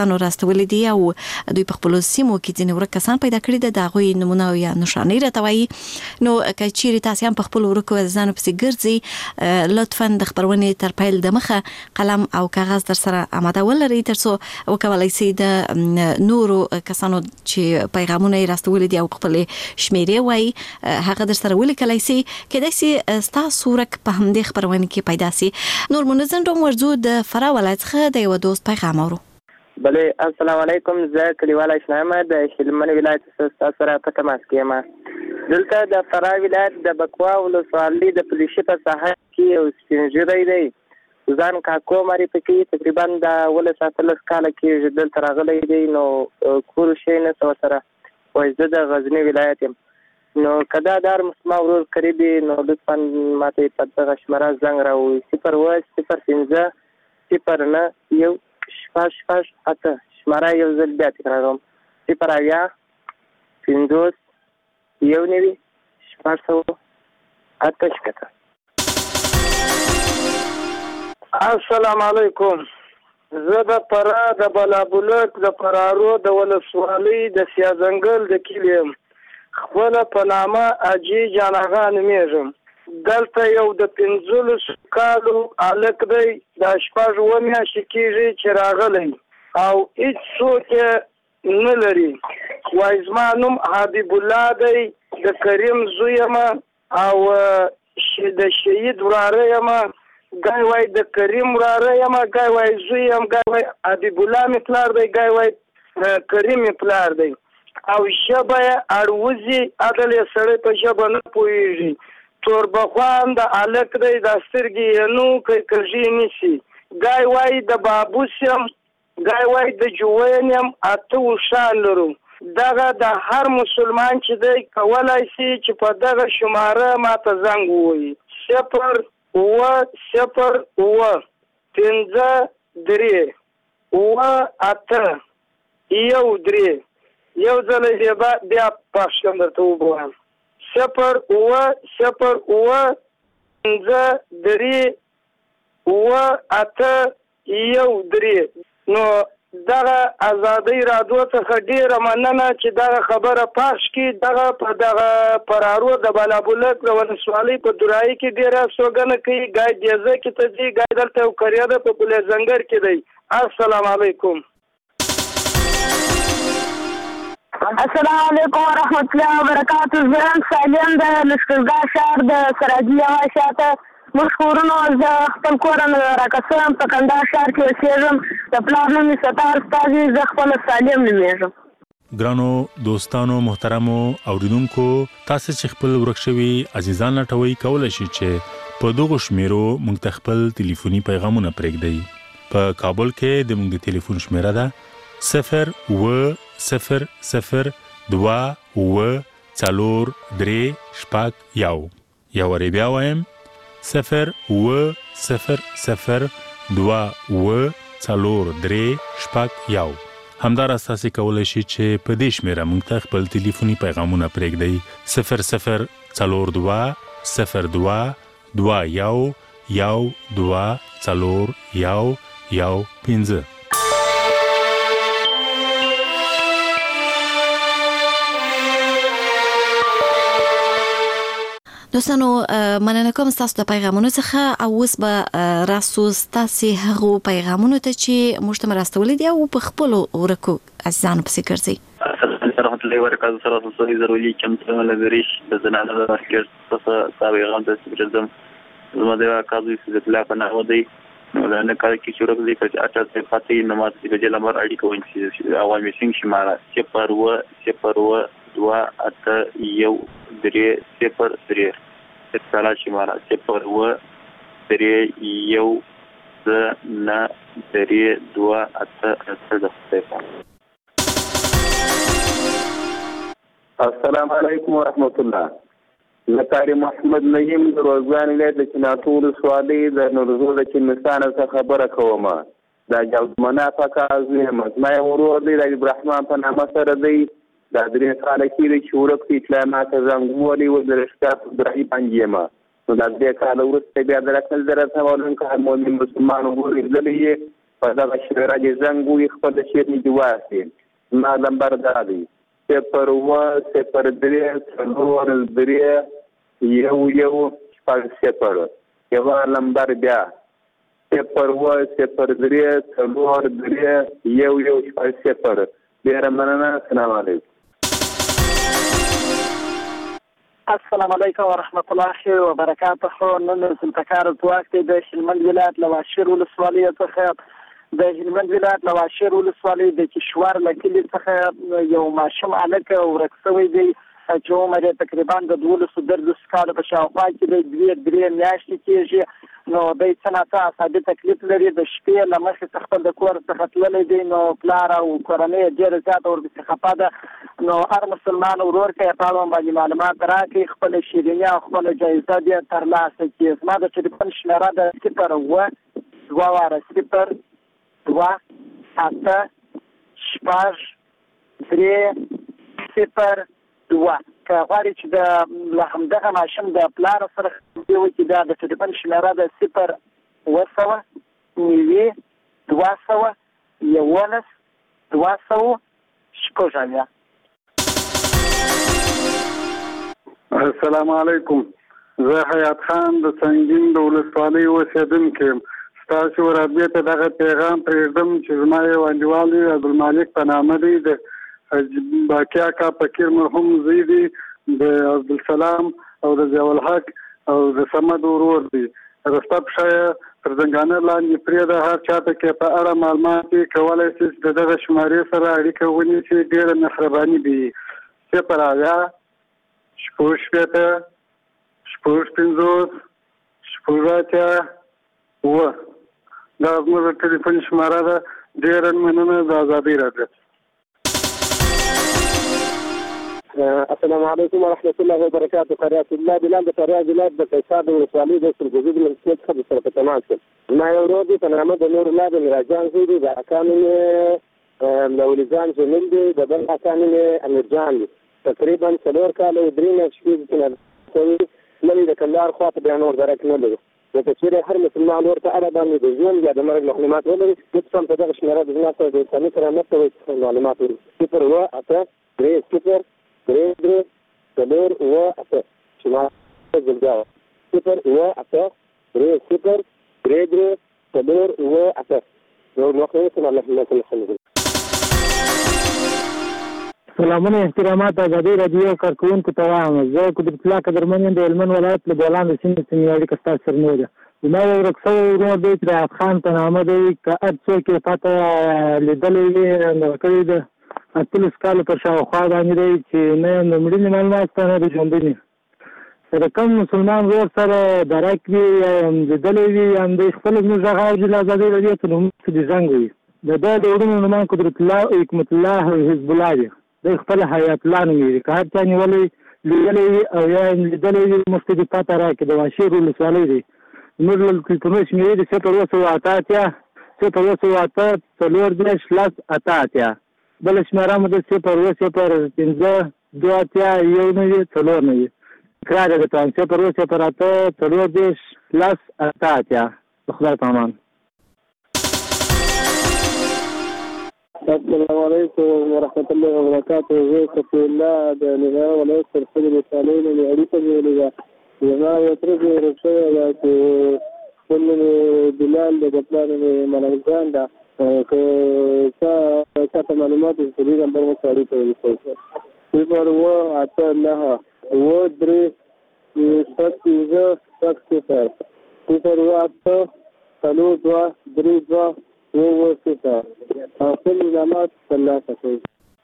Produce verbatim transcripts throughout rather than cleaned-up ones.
نو راستولې دي او دوی په خپل سیمو کې ځینې ورک کسان پیدا کړي دي د هغوی نمونه او یا نشانې راته نو که چیرې تاسې هم په خپل ورکو ځانو پسې ګرځئ لطفا د خپرونې تر پیل د مخه قلم او کاغذ در سره آماده ولرئ تر څو وکولای شئ د نورو کسانو چې پیغامونه یې راستولي دي او خپلې شمیرې وایي هغه در سره ولیکلی شئ کیدای شي ستاسو ورک په همدې خپرونې کې پیدا شي. نور منظم ډوم ورځو د فراه ولایت څخه د یوه دوست پیغام اورو. بله السلام علیکم، زه کلیوال اشنامه د هلمند ولایت څخه سره په تماس کې یم. دلته د فراه ولایت د بکوا ولسوالۍ د پولیسي په ساحه کې یو سپین ږیری دی ځان کاکو معرفي کوي، تقریبا د اوولس اتلس کاله کېږي دلته راغلی دی. نو کور شی نشته ورسره، وایي زه د غزني ولایت یم. نو که دا دار مسما ورور قریب نو لطفا ماته په دغه شمېره زنګ راووایي صفر اووه صفر پنځه صفر نه یو شپږ شپږ اته. شمېره یو ځل بیا تکراروم، صفر اویا پنځوس یو نوي شپږ سوه اته شپېته. السلام علیکم، زه د فراه د بلابلک د فرارو د ولسوالۍ د سیاځنګل د کلي یم. خپله په نامه اجي جاناغا نومېږم. دلته یو د پنځلسو کالو هلک دی، د شپږ اووه میاشتې کېږي چې راغلی او هېڅ څوک یې نه لري. وایي زما نوم حبیب الله دی، د کریم زوی یم او د شهید وراره یم. ګای وایي د کریم وراره یم، ګای وایي زوی یم، ګای وایي حبیب الله مې پلار دی، ګای وایي کریم مې پلار دی. او ژبه یې اړوځي، عدل یې سړی په ژبه نه پوهېږي. توربخوان د هلک دی، دا سترګې یې نو کوي کږې نیسي. ګای وایي د بابوس یم، ګای وایي د جوین یم، اته اوښان لرو. دغه د هر مسلمان چې دی کولی شي چې په دغه شماره ماته زنګ ووایي صفر اووه صفر اووه پنځه درې اووه اته یو درې. یو ځل یې بیا پښتم درته وګورم صفر اووه صفر اووه پنځه درې اووه اته یو درې. نو دغه ازادۍ راډیو څخه ډېره مننه چې دغه خبره پخش کړي. دغه په دغه فرارو د بلابلک د ولسوالۍ په دورایي کې ډېره استوګنه کوي. ګای دیزه کې ته ځي، ګای دلته یو قریه ده په پل زنګر کې دی. السلام علیکم. السلام علیکم ورحمت الله وبرکاتو. زه سالم د لښکرګاه ښار د سراجي هوا شاته مشکورونو زه خپل کور نه راکسم په کندهار ښار کې اوسېږم. د پلار نوم یې ستار استازي، زه خپله سالم نومېږم. ګرانو دوستانو محترمو اوریدونکو، تاسو چې خپل ورک شوي عزیزان لټوي کولی شئ چې په دغو شمیرو موږ ته خپل ټلیفوني پیغامونه پرېږدئ. په کابل کې د موږ د ټلیفون شمیره ده صفر اووه صفر صفر دوه اووه څلور درې شپږ یو. یا وارې بیا وایم صفر اووه صفر صفر دوه اووه څلور درې شپږ یو. همداراز تاسې کولی شئ چې په دې شمیره موږ ته خپل ټلیفوني پیغامونه پرېږدئ صفر صفر څلور دوه صفر دوه دوه یو یو دوه څلور یو یو پنځه. دوستانو مننه کوم ستاسو د پیغامونو څخه او اوس به راسو ستاسو هغو پیغامونو ته چې موږ ته راستولي دي او په خپلو ورکو عزیزانو پسې ګرځئ. السلام رحمت الله وبرکاته. سره تاسو ضروري کوم څه لګریش د زنانه د مارکیټ څخه پیغام ته سپیشلزم زما د کاذو چې د پلا په نامه دی. نو دا نه کار کې شروع کړی چې اټه څه فاتې نماز د جل امر اړیکه ونشي چې عوامي څنګه شماره صفر اووه صفر اووه دوه اته یو درې صفر درې. اتصالات شماره صفر اووه درې یو زه نه درې دوه اته اته د صفر. السلام علیکم ورحمت الله. لکاری محمد نعیم د روزګان ولایت د چناتو ولسوالۍ د نورزو د چنستان څخه خبره کوم. دا جوزمنه فقاز یم، زما یو ورور دی د ابراهیم په نامه سره دی. دا درې کاله کېږي چې ورک په اطلاعات زنګ ووهلی و د رشقات ابراهیم باندې یم. نو دا درې کاله وروسته بیا د رکنل درته ولن که هر مؤمن مسلمان ورور لیدلی یې په دغه شمېره دې زنګ ووهي خپل شعر دې وواسي. زما نمبر دا دی صفر اووه صفر درې څلور درې یو یو شپږ صفر. یوه نمبر بیا صفر اووه صفر درې څلور درې یو یو شپږ صفر. ډېره مننه. السلام علیکم. السلام علیکم ورحمت الله وبرکاته. نن سلطکار ځواک دی د هلمند ولایت له واشیر ولسوالۍ څخه د هلمند ولایت له واشیر ولسوالۍ د کشور له کلي څخه یو ماشوم هلک ورک شوی دی چې عمر یې تقریبا د دولسو دېرشو کالو په شاوخوا کې دی. دوې درې میاشتې کېږي. نو دی څه ناڅه اعصابي تکلیف لري. د شپې له مخې څخه خپل د کور څخه تللی دی. نو پلار او کورنۍ یې ډېره زیاته ورپسې خفه ده. نو هر مسلمان ورور که یې په اړه باندې معلومات راکړي، خپله شیریني او خپله جایزه دې ترلاسه کړي. زما د ټلیفون شمېره ده صفر اووه دوه واره صفر دوه اته شپږ درې صفر دوه. که غواړي چې د له همدغه ماشوم د پلار سره خبرې وکړي، دا د ټلیفون شمېره ده صفر اووه سوه نوي دوه سوه یولس دوه سوه شپږ اویا. السلام علیکم. زه حیات خان د سنګین د ولسوالۍ اوسېدونکی یم. ستاسو رادیو ته دغه پیغام پرېږدم چې زما یو انډیوال دی عبدالمالک په نامه دی، د باقي اکا فقیر مرحوم زوی دی، د عبدالسلام او د ضیاءالحق او د صمد ورور دی. رسته پښه یې تر زنګانه لاندې پرېږده. هر چاته کې په اړه معلومات یې کولی شي چې د دغه شمارې سره اړیکه ونیسي. ډېره مهرباني به وي. صفر اویا شپږ شپېته شپږ پنځوس شپږ اتیا اووه. دا زموږ د ټلیفون شماره ده. ډېره مننه. د ازادۍ راډیو. السلام علیکم ورحمت الله وبرکاته. قریات الله بلال د فاریاب ولایت د قیصار د ولسوالۍ د سرګوزي د ملکیت څخه سره په تماس شوم. زما یو ورور دی په نامه د نور الله د میراجان زوی دی. د اکا نوم یې مولویزان جمیل دی. د بل اکا نوم یې امیرجان دی. تقریبا څلور کاله درې میاشتې شپې کوي. نن د کندهار خواته بیا نور درک نه لرو. لکه چېرې هر مسلمان ورته اړه باندې د ژوند یا د مرګ معلومات ولري، لطفا په دغه شمېره د زما سره د انساني کرامت سره معلومات ولري. صفر اووه اته درې صفر درې درې څلور اووه اته. شماره بیا صفر اووه اته درې صفر درې درې څلور اووه اته. نور مخکې سم الله صلی الله علیه. سلامونه احترامات ازادۍ راډیو کارکوونکو ته وایم. زه قدرت الله قدرمن یم د هلمند ولایت له بولان د سیمې سیمې اړیکه ستاسو سره نه ده. زما یو ورک شوی ورور دی چې د حیات خان په نامه دی. که هر څوک یې پته لیدلی وي دغه کړی د اتلس کالو پر شاوخوا باندې دی چې نه د مړینې معلومات شته نه د ژوندنې. که د کوم مسلمان ورور سره درک وي یا هم لیدلی وي یا هم دی خپله زموږ غږ اوري له ازادۍ راډیو ته نو موږ ته دې زنګ وي. د ده د وروڼو نومان قدرت الله حکمت الله حزب الله دی. دی خپل حیات الله نومېږي. که هر چا نیولی لیدلی وي او یا یې لیدلی وي موږ ته دې پته راکړي. د واشیر ولسوالۍ دی. زموږ له ټلیفونونو شمېرې دي صفر اووه سوه اته اتیا صفر اووه سوه اته څلور دېرش لس اته اتیا. بله شمېره مو ده صفر اووه صفر پنځه دوه اتیا یو نوي څلور نوي. تکرار یې درته وایم صفر اووه صفر اته څلور دېرش لس اته اتیا. د خدای په امان. السلام علیکم ورحمت الله وبرکاته. زه صفي الله د نظام ولایت سرخوږ ولسوالۍ نه مې اړیکه نیولې ده. زما یو تره چې ورک شوی ده چې خپل نوم یې بلال دی، د پلار نوم یې ملنګجان ده. که چا چاته معلومات وي په دې نمبر موږ ته اړیکه ونیسئ. صفر اووه اته نهه اووه درې شپږ پنځه شپږ صفر. صفر اووه اته څلور دوه درې دوه اووه صفر. خپل معلومات ترلاسه کړئ.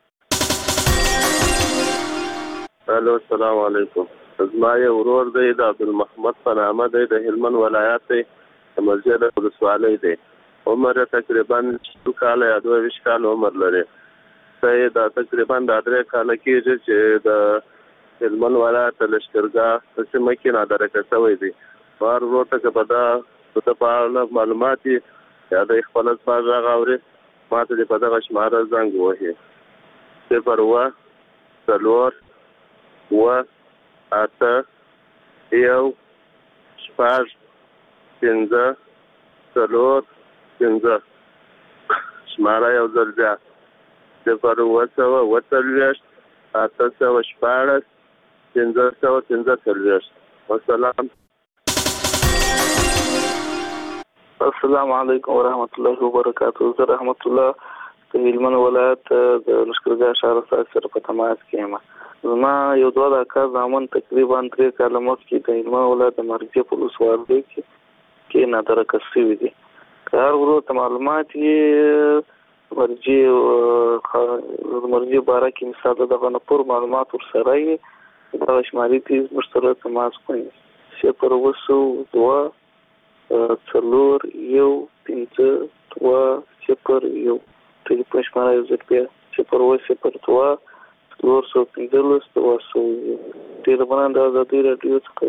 الو السلام علیکم. زما یو ورور دی د عبدالمحمد په نامه دی، د هلمند ولایت دی، د مسجد ولسوالۍ دی. عمر یې تقریبا شل کاله یا دوه ویشت کاله عمر لري. ته یې دا تقریبا دا درې کاله کېږي چې د هلمند ولایت لښکرګاه په سیمه کې نادرکه شوی دی. هر ورور ته که به دا د ده په اړه معلومات وي یا د خپل سپار غږ اوري ما ته دې په دغه شماره زنګ ووهي. صفر اووه څلور اووه اته یو شپږ پنځه څلور پنځه. شماره یو ځل بیا صفر اوه سوه اوه څلوېښت اته سوه شپاړس پنځه سوه پنځه څلوېښت. والسلام. السلام علیکم ورحمت الله وبرکاته. زه رحمت الله د هلمند ولایت د لښکرګاه ښار سره په تماس کې یم. زما یو دوه دقیقه زامن تقریبا درې کاله مخکې د هلمند ولایت د مرګي په ولسوالۍ کې کې نادرکه شوي دي. که هر ورور ته معلومات یې مرجي مرجي باره کې مثال دغه نه پور معلومات ورسره یې دغه شمالي تیز ورسره تماس کوي. صفر اوه سوه دوه څلور یو پنځه دوه صفر یو. ټلیفون شماره یو ځل بیا صفر اوه صفر دوه څلور سوه پنځلس دوه سوه یو. ډېره مننه د ازادۍ راډیو څخه.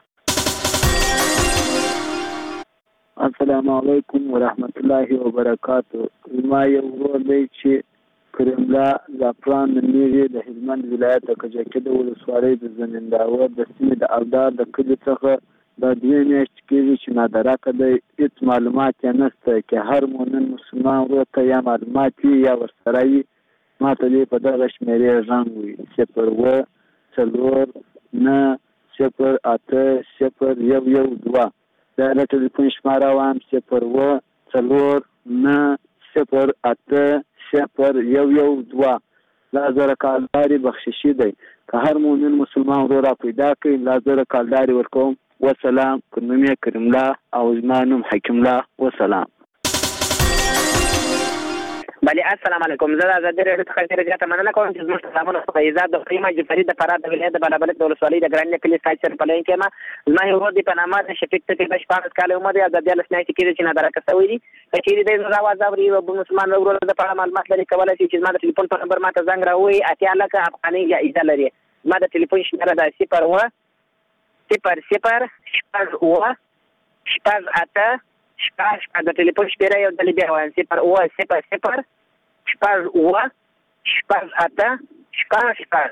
السلام علیکم ورحمت الله وبرکاته. زما یو ورور دی چې کرملا زعفران نومیږي، د هلمند ولایت د کجکي د ولسوالۍ د زمینداور د سیمې د الدار د کلي څخه دا دوې میاشتې کېږي چې نادرکه دی. هېڅ معلومات یې نشته. که هر مؤمن مسلمان ورور ته یا معلومات وي یا ورسره وي ما ته دې په دغه شمېرې غږ وي صفر اوه څلور نه صفر اته صفر یو یو دوه. دا د ټلیفون شماره وایم صفر اوه څلور نه صفر اته صفر یو یو دوه. لا زره کالداري بخششي دی. که هر مؤمن مسلمان ورور را پیدا کړي لا زره کالداري ورکوم. وسلام. که نوم یې کریم الله او زما نوم حکیم الله. وسلام. بله السلام علیکم. زه د ازادۍ راډیو څخه ډېره زیاته مننه کوم چې زموږ سلامونه خو عزت د قیمه جعفري د فراه د ولایت د بالابلک د ولسوالۍ د ګرانۍ کلي سایډ سره په لاین کې یم. زما یو ورور دی په نامه د شفیق تقي شپاړس کاله عمر دی او د دیارلس میاشتې کېږي چې نادرکه شوی دی. که چېرې دی زما اواز اوري او مسلمان ورور د په اړه معلومات لري کولی شي چې زما د ټلیفون په نمبر ما ته زنګ راووهي. اتیا لکه افغانۍ جایزه لري. زما د ټلیفون شمېره ده صفر اوه صفر صفر شپږ اوه شپږ اته شپږ شپږ. د ټلیفون شمېره یو ځل بیا وایم صفر اوه صفر صفر شپږ اوه شپږ اته شپږ شپږ.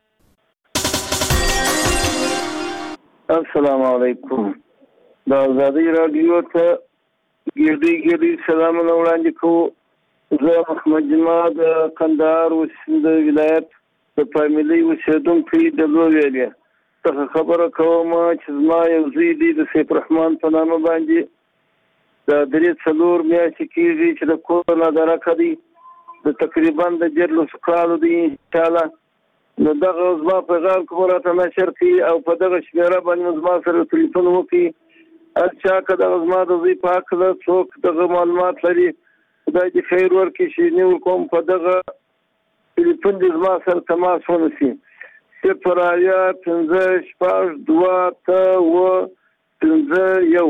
السلام علیکم. د ازادۍ راډیو ته ګردې ګردې سلامونه وړاندې کوو. زه محمد جمعه د کندهار د ولایت د فامیلۍ اوسېدونکی د لویلې څخه خبره کوم چې زما یو زوی دی د سیف رحمان په نامه باندې د درې څلور میاشتې کېږي چې د کور نادرکه دی. د تقریبا د دیارلسو کالو دی انشاءالله. نو دغه زما پیغام کوم راته نشر کړي او په دغه شمېره باندې زما سره تلیفون وکړي. هر چا که دغه زما د زوی په هکله څوک دغه معلومات لري خدای دې خیر ورکړي چې نیول کوم په دغه تلیفون دې زما سره تماس ونیسي. صفر اویا پنځه شپږ دوه اته اوه پنځه یو.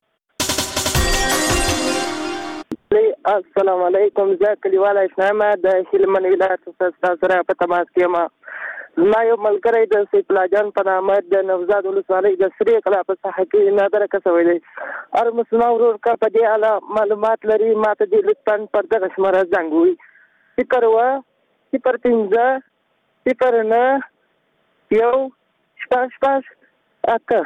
السلام علیکم. زه کلیواله اسلام د هلمند ولایت څخه سره په تماس کې یم. زما یو ملګری د سیف الله جان په نامه د نوزاد ولسوالۍ د سرې کلا په ساحه کې نادرکه شوی دی. هر مسلمان ورور که په دې اړه معلومات لري ما ته دې لطفا پر دغه شماره زنګ ووهي صفر اوه صفر پنځه صفر نه یو شپږ شپږ اته.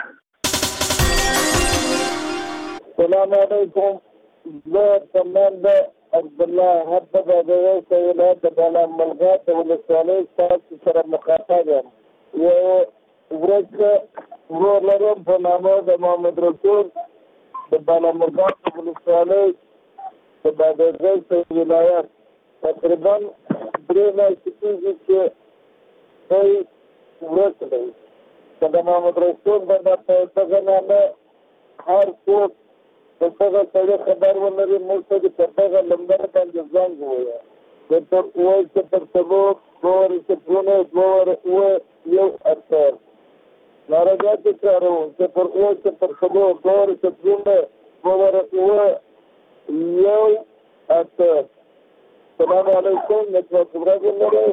السلام علیکم. زه کمانډ عبدالله حبه د ویسه ولایت د بالاملغه د ولسوالۍ ستاسو سره مخاطب یم. یو ورځ ورور لرم په نامه د محمد رسول د بالاملغه د ولسوالۍ د بادغیس ولایت تقریبا درې میاشتې کېږي چې دی ورځ دی. که د محمد رسول باندې په دغه نامه هر څوک د دغه سړي خبر ولري موږ ته د په دغه نمبر باندې زنګ ووایه. صفر اوه صفر څلور دوه صفرونه دوه اوه یو اته. ناره بیا تکراروم صفر اوه صفر څلور دوه صفرونه دوه اوه یو اته. السلام علیکم. نتورک ورځ لرئ.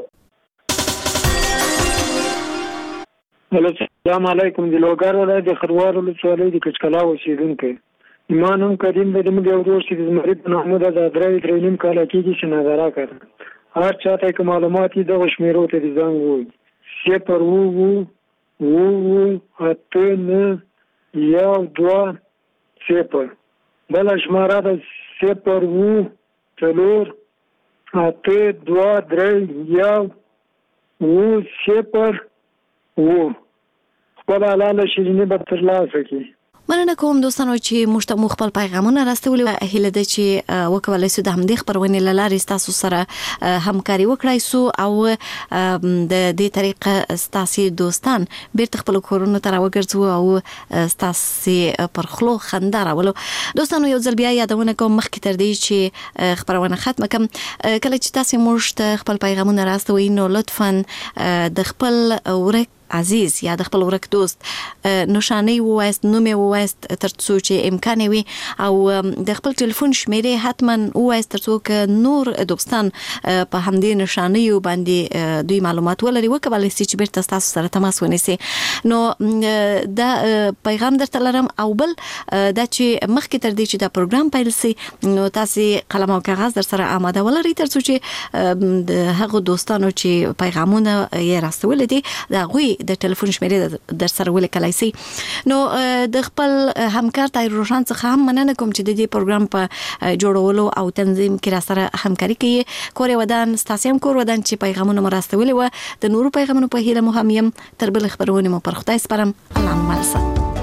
هلو السلام علیکم. د لوګر ولایت د خروار ولسوالۍ د کچکلا اوسېدونکی ایمان هم کریم دی. زموږ یو ورور چې د زمري په نامه ده دا درې درې نیم کاله کېږي چې نادرکه ده. هر چا ته که معلومات وي دغه شمېرو ته دې زنګ ووهي صفر اوه اوه اوه اوه اته نه یو دوه صفر. بله شماره ده صفر اوه څلور اته دوه درې یو اووه صفر اووه خپل حلاله شیریني به ترلاسه کړي. مننه کوم دوستانو چې موږ ته خپل پیغامونه راستولي. هیله ده چې وکولای سو د همدې خبرونې له لارې تاسو سره همکاري وکړای سو او د دې طریقه تاسو دوستان بیرته خپل کورونو ته راوګرځو او تاسو پر خلو خندا راولو. دوستانو یو ځل بیا یادونه کوم مخکې تر دې چې خبرونه ختمه کوم، کله چې تاسو موږ ته خپل پیغامونه راستوي نو لطفاً د خپل ورک عزیز یا د خپل ورک دوست نشانه ووایست، نوم ووایست ترڅو چې امکان وي، او د خپل ټلیفون شمیرې حتما ووایست ترڅو که نور دوستان په همدې نشانه باندې دوی معلومات ولري وکولای شي چې بیرته تاسو سره تماس ونیسي. نو دا پیغام درته لرم. او بل دا چې مخکې تر دې چې دا پروګرام پیل شي نو تاسو قلم او کاغذ در سره آماده ولرئ ترڅو چې د هغو دوستانو چې پیغامونه یې راستول دي دا غوي د ټلیفون شمیرې در سره ولیکلای شي. نو د خپل همکار طاهر روشن څخه هم مننه کوم چې د دې پروګرام په جوړولو او تنظیم کې را سره همکاري کوي. کور ودان ستاسو هم کور ودان چې پیغامونه مرستولي و د نورو پیغامونو په هیله مو هم يم. تر بل خبرونه مو پر خدای سپارم. الله مالسه.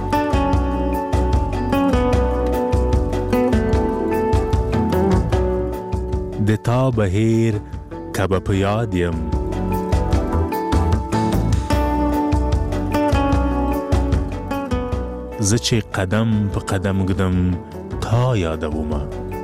د تا بهیر کبه په یاد یم، زه چې قدم په قدم ګدم تا یادومه.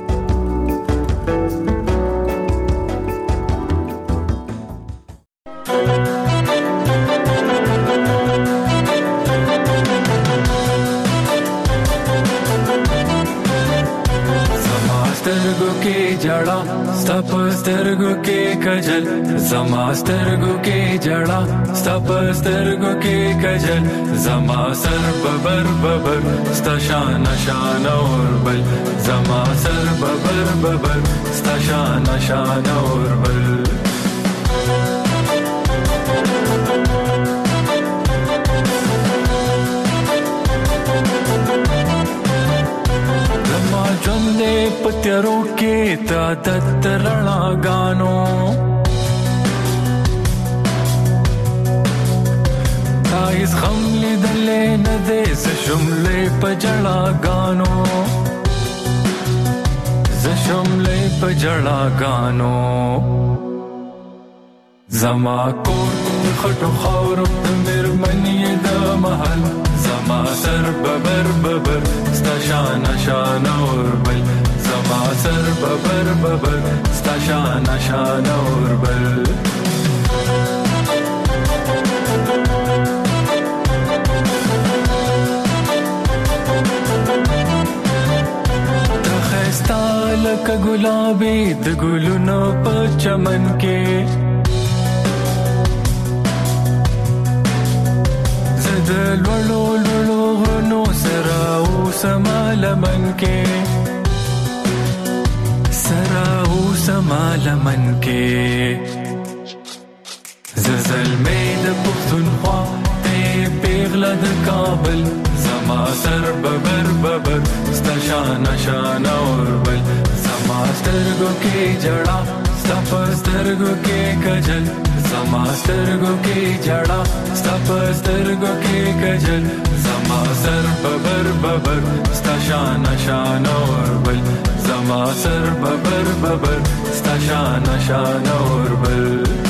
سترګو کې جړا ستپ سترګو کې کجل، زما سترګو کې جړا ستپ سترګو کې کجل، زما سر ببر ببر ستا شان شان اور بل، زما سر ببر ببر ستا شان شان اور بل. پتیرو کې تا د رڼا غانو تایز غم لیدلې نه دې ز شملې په جړا غانو، ز شملې په جړا غانو. زما کور خټو خاورو د مېرمنې د محل، زما سر ببر ببر ستا شان شان اور بل، زما سر ببر ببر ستا شان شان اور بل. تا خستا لکه ګلابي د ګلونو په چمن کې، د لولو لولو غرونو سره اوسما لمن کې، سره اوسما لمن کې. زلزلمې د پښتونخوا ته پیغله د کابل، زما سر ببر ببر ستا شان شان اور بل، زما سترګو کې جړا ستا په سترګو کې کجل، زما سترګو کې جړا ستا په سترګو کې کجل، زما سر ببر ببر ستا شان شان اور بل، زما سر ببر ببر ستا شان شان اور بل.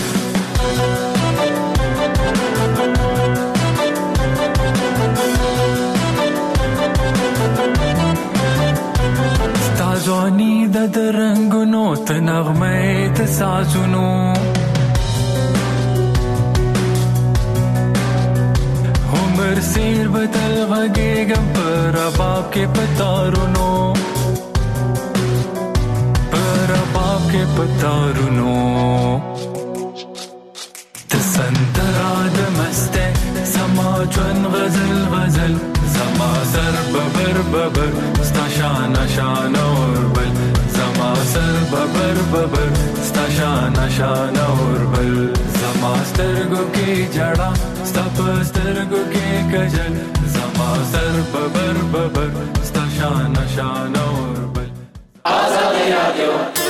ستا ځواني د رنګونو ته نغمې د سازونو، عمر سیر بدل غږېږم په رباب کې په تارونو، په رباب کې په تارونو. ته سندره د مستۍ زما ژوند غزل غزل، زما سر ببر ببر ستا شان شان اور بل، زما سر ببر ببر ستا شان شان اور بل. زما سترګو کې جړا ستا په سترګو کې کجل، زما سر ببر ببر ستا شان شان اور بل. آزاد رادیو